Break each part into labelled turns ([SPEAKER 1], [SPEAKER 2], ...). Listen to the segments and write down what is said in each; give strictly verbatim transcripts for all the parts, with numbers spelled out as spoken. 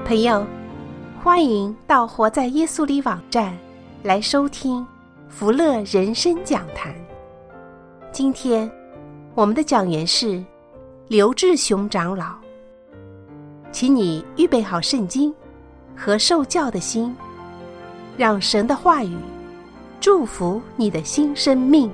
[SPEAKER 1] 朋友，欢迎到活在耶稣里网站来收听福乐人生讲坛。今天我们的讲员是刘志雄长老，请你预备好圣经和受教的心，让神的话语祝福你的新生命。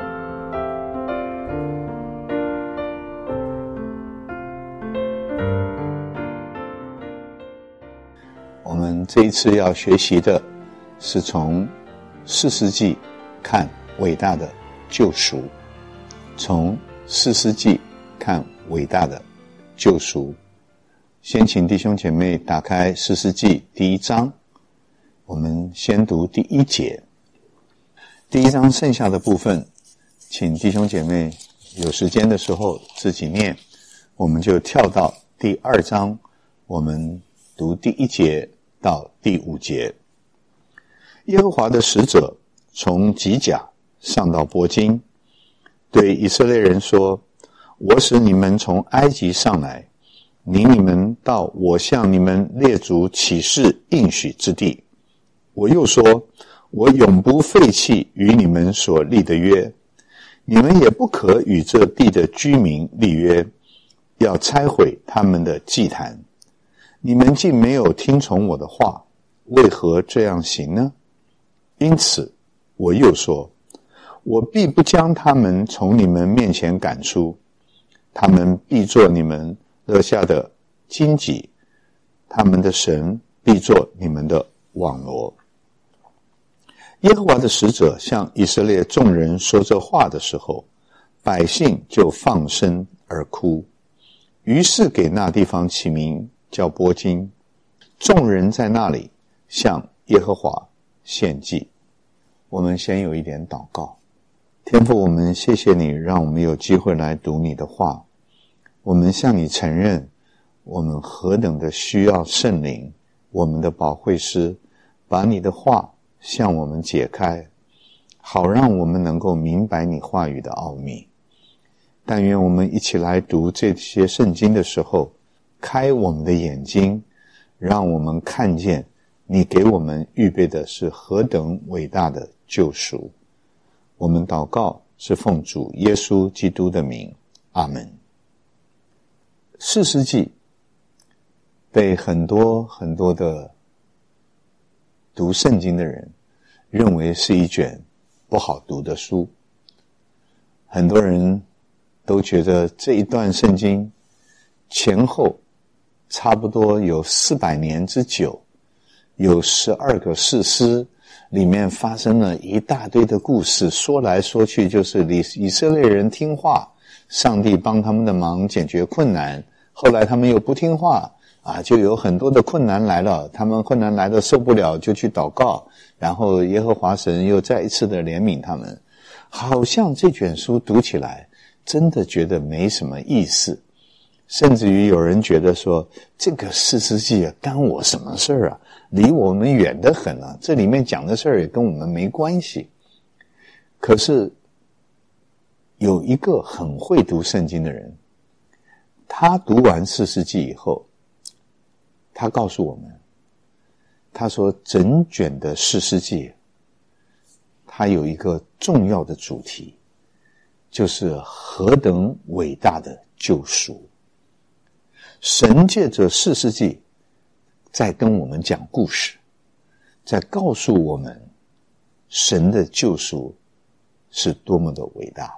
[SPEAKER 2] 我们这一次要学习的是从士师记看伟大的救赎，从士师记看伟大的救赎。先请弟兄姐妹打开士师记第一章，我们先读第一节。第一章剩下的部分，请弟兄姐妹有时间的时候自己念，我们就跳到第二章，我们读第一节到第五节。耶和华的使者从吉甲上到伯金，对以色列人说：我使你们从埃及上来，领你们到我向你们列祖起誓应许之地。我又说：我永不废弃与你们所立的约，你们也不可与这地的居民立约，要拆毁他们的祭坛。你们竟没有听从我的话，为何这样行呢？因此我又说：我必不将他们从你们面前赶出，他们必作你们勒下的荆棘，他们的神必作你们的网罗。耶和华的使者向以色列众人说这话的时候，百姓就放声而哭，于是给那地方起名叫波金。众人在那里向耶和华献祭。我们先有一点祷告。天父，我们谢谢你，让我们有机会来读你的话。我们向你承认，我们何等的需要圣灵，我们的保惠师，把你的话向我们解开，好让我们能够明白你话语的奥秘。但愿我们一起来读这些圣经的时候，开我们的眼睛，让我们看见你给我们预备的是何等伟大的救赎。我们祷告是奉主耶稣基督的名，阿门。士师记被很多很多的读圣经的人认为是一卷不好读的书，很多人都觉得这一段圣经前后差不多有四百年之久，有十二个士师，里面发生了一大堆的故事，说来说去就是以色列人听话，上帝帮他们的忙解决困难，后来他们又不听话啊，就有很多的困难来了，他们困难来了受不了就去祷告，然后耶和华神又再一次的怜悯他们。好像这卷书读起来真的觉得没什么意思，甚至于有人觉得说，这个士师记啊，干我什么事儿啊？离我们远得很啊，这里面讲的事儿也跟我们没关系。可是有一个很会读圣经的人，他读完士师记以后，他告诉我们，他说整卷的士师记它有一个重要的主题，就是何等伟大的救赎。神借着士师记在跟我们讲故事，在告诉我们神的救赎是多么的伟大。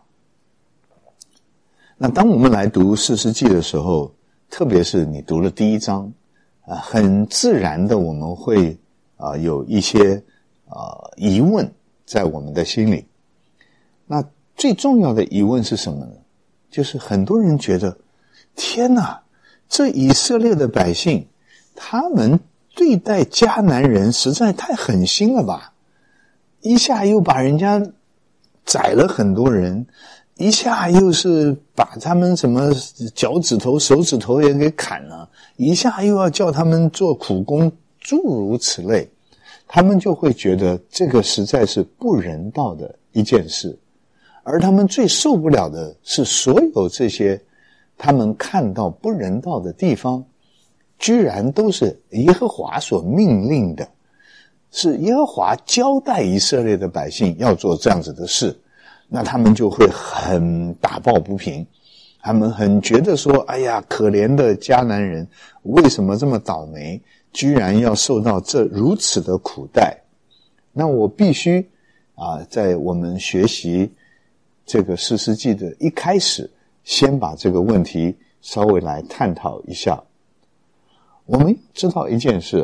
[SPEAKER 2] 那当我们来读士师记的时候，特别是你读了第一章啊，很自然的我们会啊有一些啊疑问在我们的心里。那最重要的疑问是什么呢？就是很多人觉得，天哪，这以色列的百姓，他们对待迦南人实在太狠心了吧，一下又把人家宰了很多人，一下又是把他们什么脚趾头手指头也给砍了，一下又要叫他们做苦工，诸如此类。他们就会觉得这个实在是不人道的一件事，而他们最受不了的是所有这些他们看到不人道的地方， 居然都是耶和华所命令的，是耶和华交代以色列的百姓要做这样子的事，那他们就会很打抱不平，他们很觉得说，哎呀，可怜的迦南人为什么这么倒霉，居然要受到这如此的苦待。那我必须啊，在我们学习这个士师记的一开始，先把这个问题稍微来探讨一下。我们知道一件事，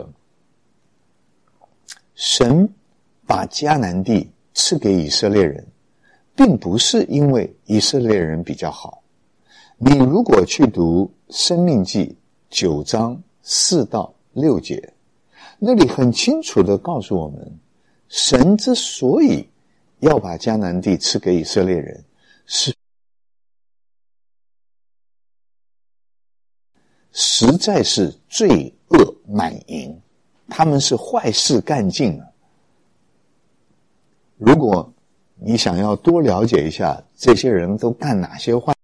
[SPEAKER 2] 神把迦南地赐给以色列人，并不是因为以色列人比较好。你如果去读申命记九章四到六节，那里很清楚地告诉我们，神之所以要把迦南地赐给以色列人，是实在是罪恶满盈，他们是坏事干尽了。如果你想要多了解一下这些人都干哪些坏，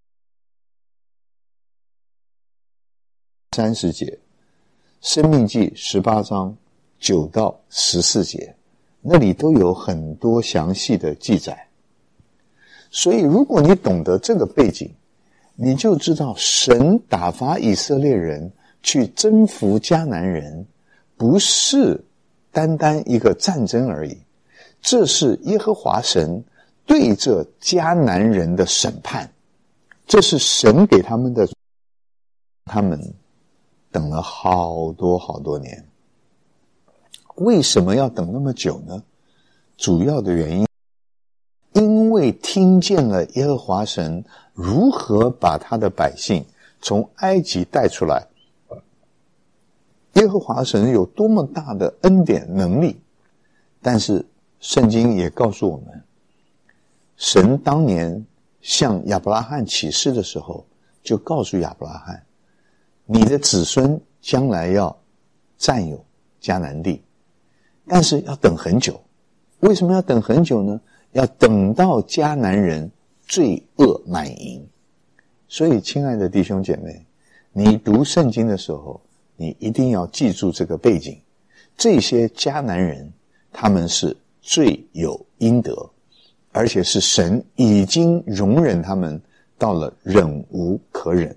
[SPEAKER 2] 三十节，申命记十八章九到十四节，那里都有很多详细的记载。所以如果你懂得这个背景，你就知道神打发以色列人去征服迦南人，不是单单一个战争而已，这是耶和华神对这迦南人的审判，这是神给他们的，他们等了好多好多年。为什么要等那么久呢？主要的原因，因为听见了耶和华神如何把他的百姓从埃及带出来，耶和华神有多么大的恩典能力。但是圣经也告诉我们，神当年向亚伯拉罕起誓的时候，就告诉亚伯拉罕，你的子孙将来要占有迦南地，但是要等很久。为什么要等很久呢？要等到迦南人罪恶满盈。所以亲爱的弟兄姐妹，你读圣经的时候，你一定要记住这个背景，这些迦南人他们是罪有应得，而且是神已经容忍他们到了忍无可忍。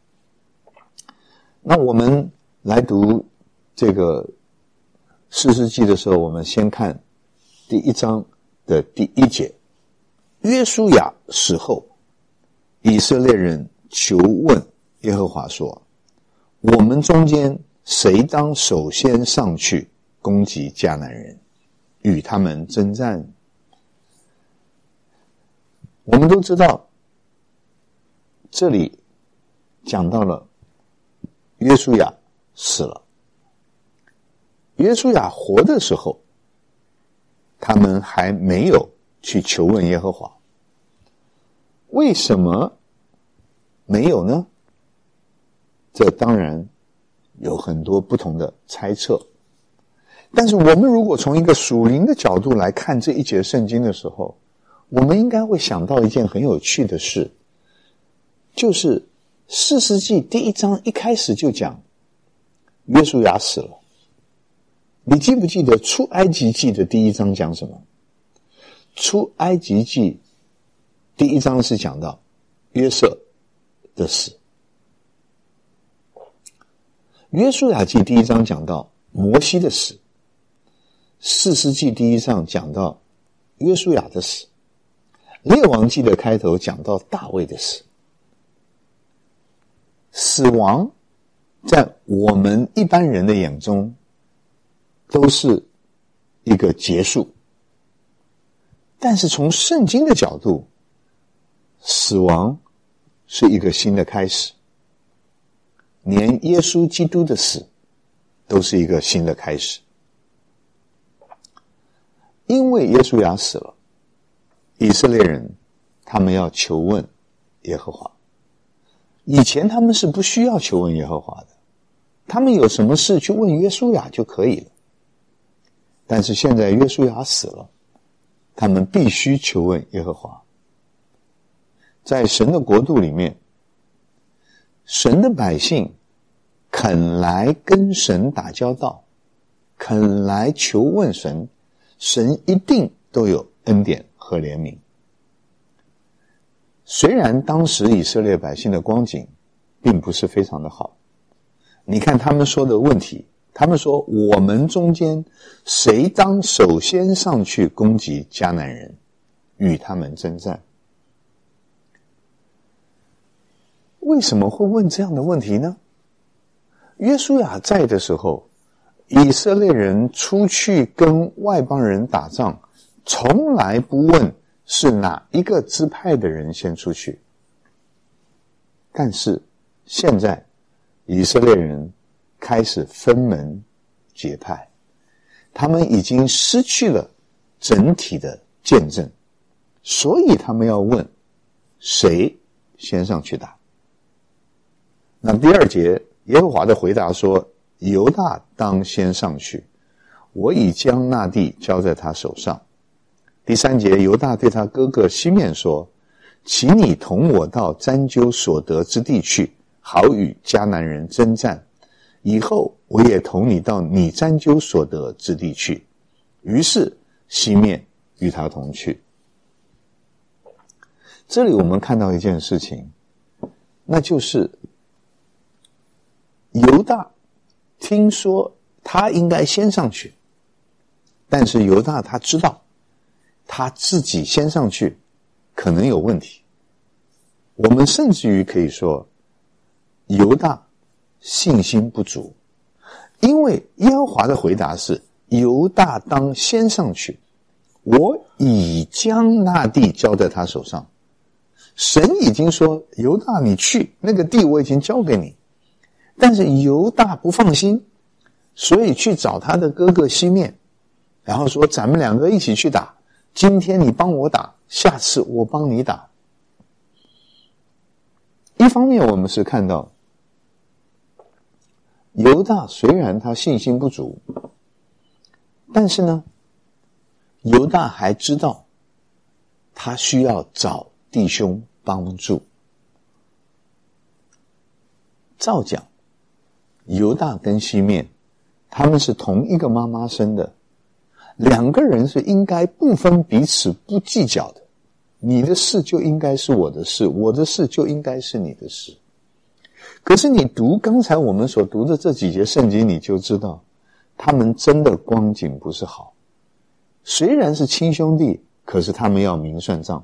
[SPEAKER 2] 那我们来读这个士师记的时候，我们先看第一章的第一节，约书亚死后，以色列人求问耶和华说，我们中间谁当首先上去攻击迦南人，与他们征战？我们都知道，这里讲到了约书亚死了。约书亚活的时候，他们还没有去求问耶和华。为什么没有呢？这当然有很多不同的猜测。但是我们如果从一个属灵的角度来看这一节圣经的时候，我们应该会想到一件很有趣的事，就是士师记第一章一开始就讲约书亚死了。你记不记得出埃及记的第一章讲什么？出埃及记第一章是讲到约瑟的死，约书亚记第一章讲到摩西的死，士师记第一章讲到约书亚的死，列王记的开头讲到大卫的死。死亡在我们一般人的眼中都是一个结束，但是从圣经的角度，死亡是一个新的开始。连耶稣基督的死都是一个新的开始。因为耶稣亚死了，以色列人他们要求问耶和华。以前他们是不需要求问耶和华的，他们有什么事去问约书亚就可以了。但是现在约书亚死了，他们必须求问耶和华。在神的国度里面，神的百姓肯来跟神打交道，肯来求问神，神一定都有恩典和怜悯。虽然当时以色列百姓的光景并不是非常的好，你看他们说的问题，他们说我们中间谁当首先上去攻击迦南人，与他们征战。为什么会问这样的问题呢？约书亚在的时候，以色列人出去跟外邦人打仗，从来不问是哪一个支派的人先出去。但是现在以色列人开始分门结派，他们已经失去了整体的见证，所以他们要问谁先上去打。那第二节耶和华的回答说，犹大当先上去，我已将那地交在他手上。第三节犹大对他哥哥西面说，请你同我到拈阄所得之地去，好与迦南人征战，以后我也同你到你拈阄所得之地去。于是西面与他同去。这里我们看到一件事情，那就是犹大听说他应该先上去，但是犹大他知道他自己先上去可能有问题。我们甚至于可以说犹大信心不足，因为耶和华的回答是犹大当先上去，我已将那地交在他手上。神已经说犹大你去，那个地我已经交给你，但是犹大不放心，所以去找他的哥哥西面，然后说咱们两个一起去打，今天你帮我打，下次我帮你打。一方面我们是看到犹大虽然他信心不足，但是呢犹大还知道他需要找弟兄帮助。照讲犹大跟西面他们是同一个妈妈生的，两个人是应该不分彼此不计较的，你的事就应该是我的事，我的事就应该是你的事。可是你读刚才我们所读的这几节圣经，你就知道他们真的光景不是好。虽然是亲兄弟，可是他们要明算账。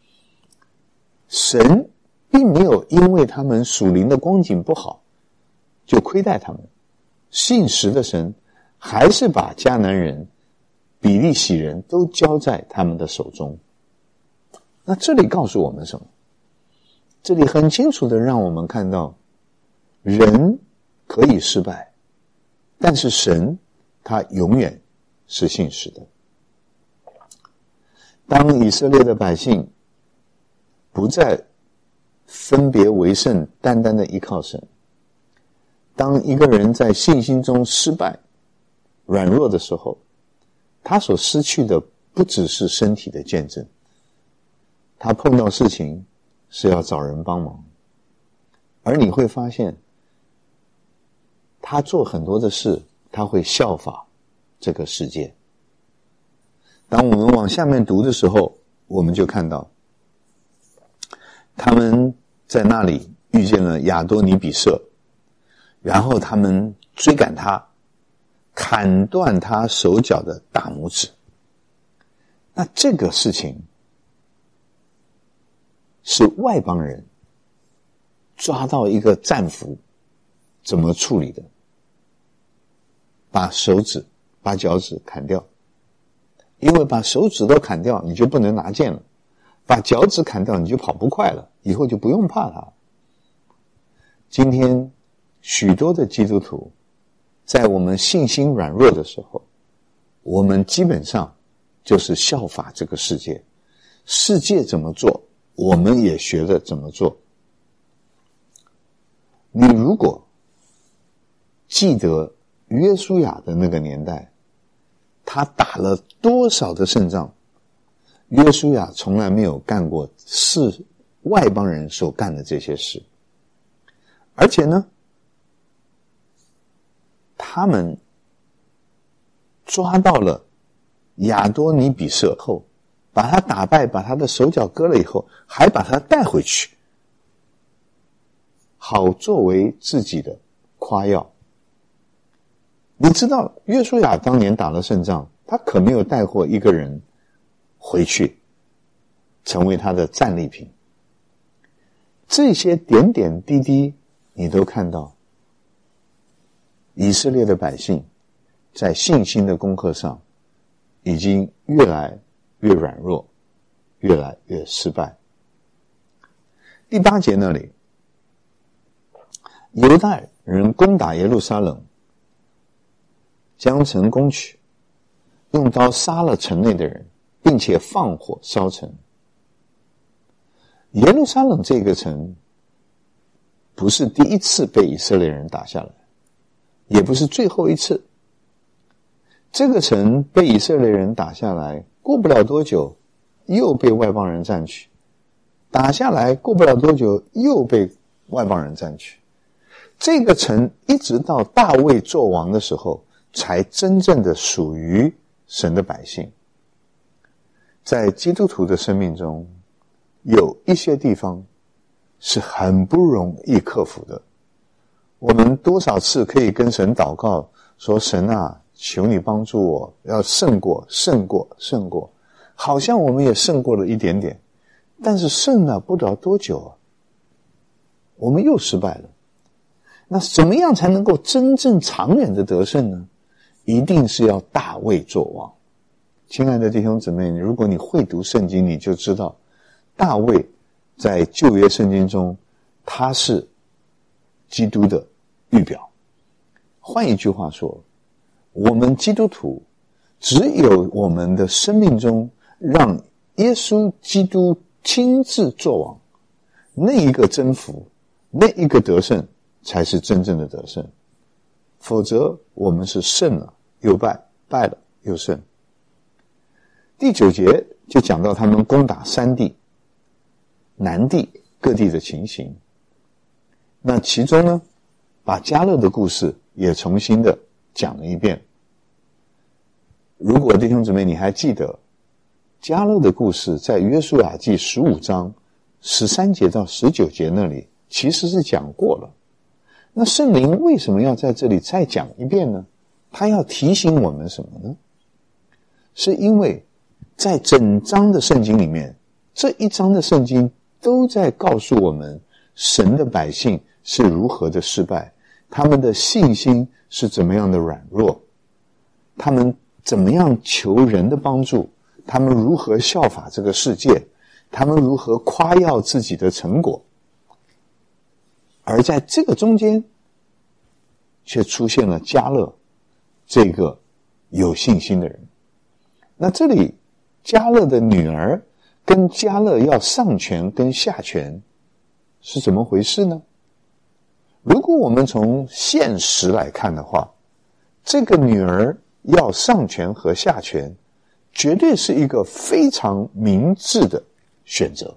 [SPEAKER 2] 神并没有因为他们属灵的光景不好就亏待他们，信实的神还是把迦南人比利洗人都交在他们的手中。那这里告诉我们什么？这里很清楚的让我们看到人可以失败，但是神他永远是信实的。当以色列的百姓不再分别为圣，单单的依靠神，当一个人在信心中失败软弱的时候，他所失去的不只是身体的见证，他碰到事情是要找人帮忙，而你会发现他做很多的事他会效法这个世界。当我们往下面读的时候，我们就看到他们在那里遇见了亚多尼比色，然后他们追赶他，砍断他手脚的大拇指。那这个事情是外邦人抓到一个战俘怎么处理的？把手指把脚趾砍掉，因为把手指都砍掉你就不能拿剑了，把脚趾砍掉你就跑不快了，以后就不用怕他。今天许多的基督徒在我们信心软弱的时候，我们基本上就是效法这个世界，世界怎么做我们也学着怎么做。你如果记得约书亚的那个年代，他打了多少的胜仗，约书亚从来没有干过是外邦人所干的这些事。而且呢， 他们抓到了亚多尼比色后，把他打败，把他的手脚割了以后，还把他带回去，好作为自己的夸耀。你知道约书亚当年打了胜仗，他可没有带过一个人回去成为他的战利品。这些点点滴滴你都看到，以色列的百姓在信心的功课上已经越来越软弱，越来越失败。第八节那里，犹大人攻打耶路撒冷，将城攻取，用刀杀了城内的人，并且放火烧城。耶路撒冷这个城不是第一次被以色列人打下来，也不是最后一次。这个城被以色列人打下来，过不了多久又被外邦人占据，打下来过不了多久又被外邦人占据。这个城一直到大卫做王的时候，才真正的属于神的百姓。在基督徒的生命中，有一些地方是很不容易克服的。我们多少次可以跟神祷告说，神啊，求你帮助我，要胜过胜过胜过，好像我们也胜过了一点点，但是胜了不了多久啊，我们又失败了。那怎么样才能够真正长远的得胜呢？一定是要大卫作王。亲爱的弟兄姊妹，如果你会读圣经，你就知道大卫在旧约圣经中，他是基督的预表。换一句话说，我们基督徒只有我们的生命中让耶稣基督亲自作王，那一个征服，那一个得胜才是真正的得胜。否则我们是胜了又败，败了又胜。第九节就讲到他们攻打山地、南地各地的情形。那其中呢，把迦勒的故事也重新的讲了一遍。如果弟兄姊妹你还记得，迦勒的故事在约书亚记十五章十三节到十九节那里其实是讲过了。那圣灵为什么要在这里再讲一遍呢？他要提醒我们什么呢？是因为在整章的圣经里面，这一章的圣经都在告诉我们神的百姓是如何的失败，他们的信心是怎么样的软弱，他们怎么样求人的帮助，他们如何效法这个世界，他们如何夸耀自己的成果。而在这个中间却出现了迦勒这个有信心的人。那这里迦勒的女儿跟迦勒要上权跟下权是怎么回事呢？如果我们从现实来看的话，这个女儿要上权和下权绝对是一个非常明智的选择。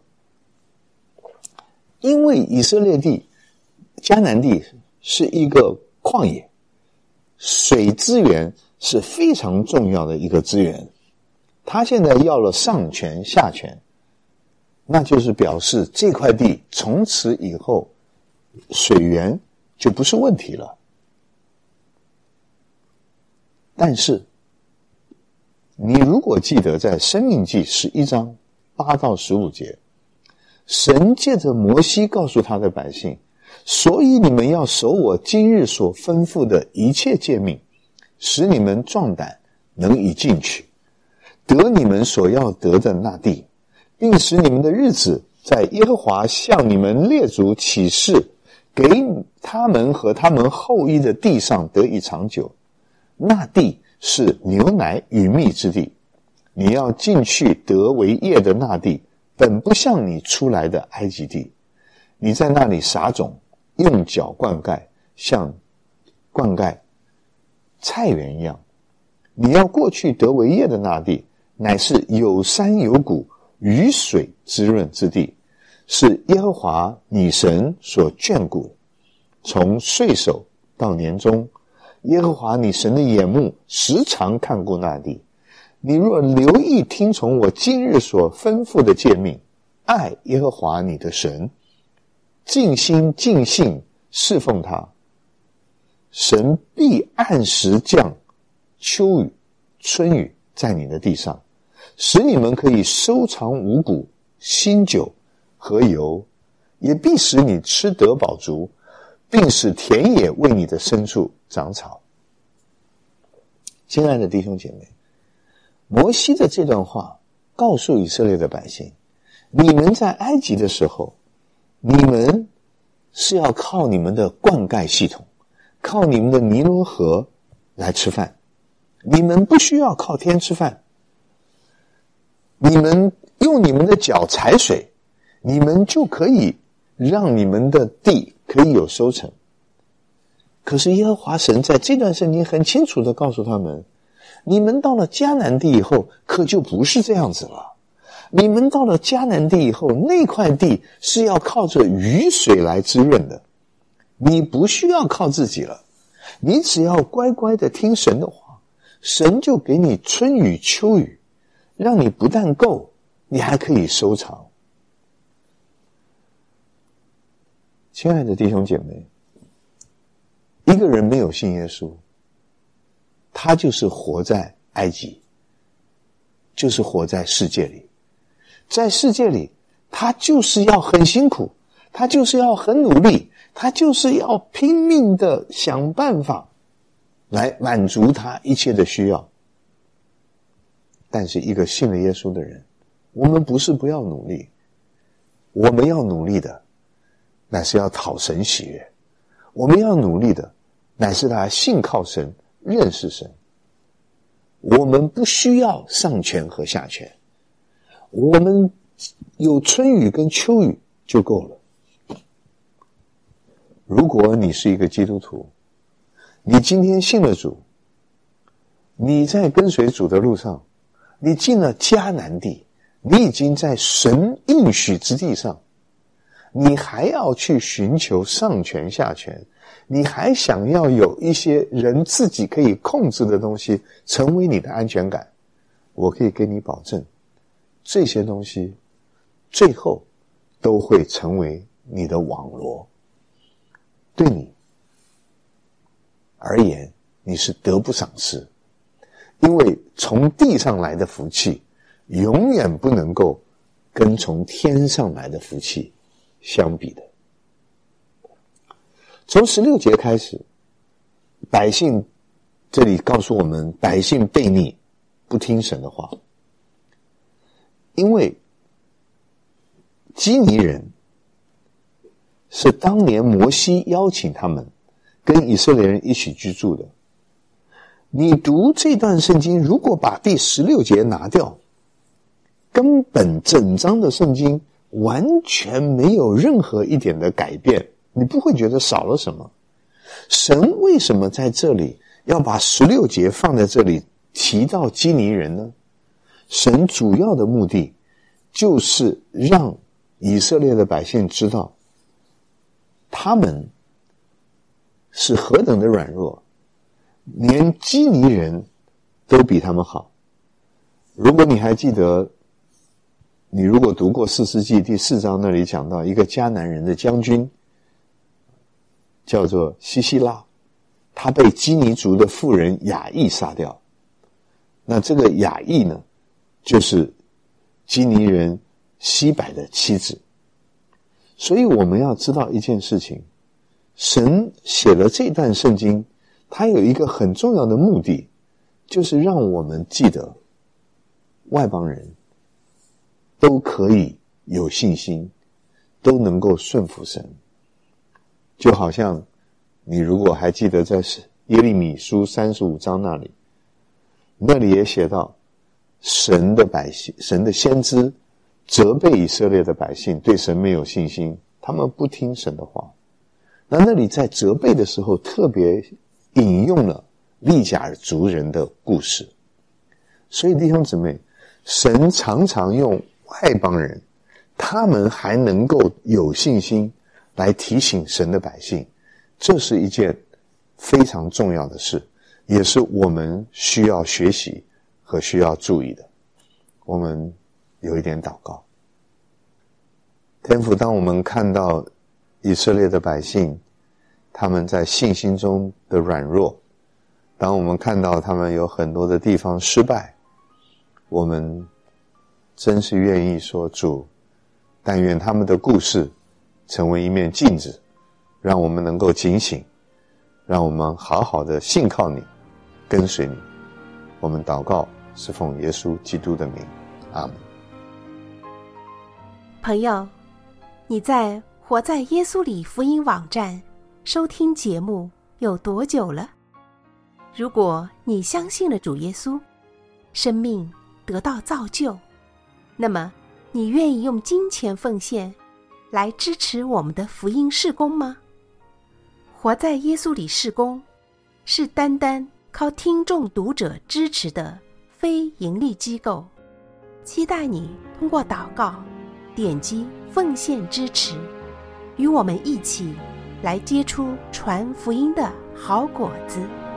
[SPEAKER 2] 因为以色列地迦南地是一个旷野，水资源是非常重要的一个资源。他现在要了上权下权，那就是表示这块地从此以后水源就不是问题了。但是你如果记得在申命记十一章八到十五节，神借着摩西告诉他的百姓，所以你们要守我今日所吩咐的一切诫命，使你们壮胆，能以进去得你们所要得的那地，并使你们的日子在耶和华向你们列祖起誓给他们和他们后裔的地上得以长久。那地是牛奶与蜜之地，你要进去得为业的那地，本不像你出来的埃及地。你在那里撒种，用脚灌溉，像灌溉菜园一样。你要过去得为业的那地，乃是有山有谷，雨水滋润之地，是耶和华你神所眷顾的。从岁首到年终， 耶和华你神的眼目时常看顾那地。你若留意听从我今日所吩咐的诫命，爱耶和华你的神，尽心尽性侍奉他，神必按时降秋雨春雨在你的地上，使你们可以收藏五谷新酒和油，也必使你吃得饱足，并使田野为你的牲畜长草。亲爱的弟兄姐妹，摩西的这段话告诉以色列的百姓，你们在埃及的时候，你们是要靠你们的灌溉系统，靠你们的尼罗河来吃饭，你们不需要靠天吃饭，你们用你们的脚踩水，你们就可以让你们的地可以有收成。可是耶和华神在这段圣经很清楚地告诉他们，你们到了迦南地以后可就不是这样子了。你们到了迦南地以后，那块地是要靠着雨水来滋润的，你不需要靠自己了，你只要乖乖的听神的话，神就给你春雨秋雨，让你不但够，你还可以收藏。亲爱的弟兄姐妹，一个人没有信耶稣，他就是活在埃及，就是活在世界里。在世界里，他就是要很辛苦，他就是要很努力，他就是要拼命的想办法来满足他一切的需要。但是一个信了耶稣的人，我们不是不要努力，我们要努力的乃是要讨神喜悦，我们要努力的乃是他信靠神，认识神。我们不需要上权和下权，我们有春雨跟秋雨就够了。如果你是一个基督徒，你今天信了主，你在跟随主的路上，你进了迦南地，你已经在神应许之地上，你还要去寻求上权下权，你还想要有一些人自己可以控制的东西成为你的安全感，我可以给你保证，这些东西最后都会成为你的网罗，对你而言你是得不偿失，因为从地上来的福气永远不能够跟从天上来的福气相比的。从十六节开始，百姓这里告诉我们，百姓悖逆，不听神的话。因为基尼人是当年摩西邀请他们跟以色列人一起居住的。你读这段圣经，如果把第十六节拿掉，根本整章的圣经完全没有任何一点的改变，你不会觉得少了什么。神为什么在这里要把十六节放在这里提到基尼人呢？神主要的目的就是让以色列的百姓知道，他们是何等的软弱，连基尼人都比他们好。如果你还记得，你如果读过士师记第四章，那里讲到一个迦南人的将军叫做西西拉，他被基尼族的妇人雅意杀掉。那这个雅意呢，就是基尼人西百的妻子。所以我们要知道一件事情，神写了这段圣经，他有一个很重要的目的，就是让我们记得外邦人都可以有信心，都能够顺服神。就好像你如果还记得在耶利米书三十五章那里，那里也写到神的百姓，神的先知责备以色列的百姓对神没有信心，他们不听神的话。那那里在责备的时候特别引用了利甲族人的故事。所以弟兄姊妹，神常常用外邦人，他们还能够有信心来提醒神的百姓，这是一件非常重要的事，也是我们需要学习和需要注意的。我们有一点祷告。天父，当我们看到以色列的百姓他们在信心中的软弱，当我们看到他们有很多的地方失败，我们真是愿意说，主，但愿他们的故事成为一面镜子，让我们能够警醒，让我们好好的信靠你，跟随你。我们祷告是奉耶稣基督的名，阿们。
[SPEAKER 1] 朋友，你在活在耶稣里福音网站收听节目有多久了？如果你相信了主耶稣，生命得到造就，那么你愿意用金钱奉献来支持我们的福音事工吗？活在耶稣里事工是单单靠听众读者支持的非盈利机构，期待你通过祷告点击奉献支持，与我们一起来结出传福音的好果子。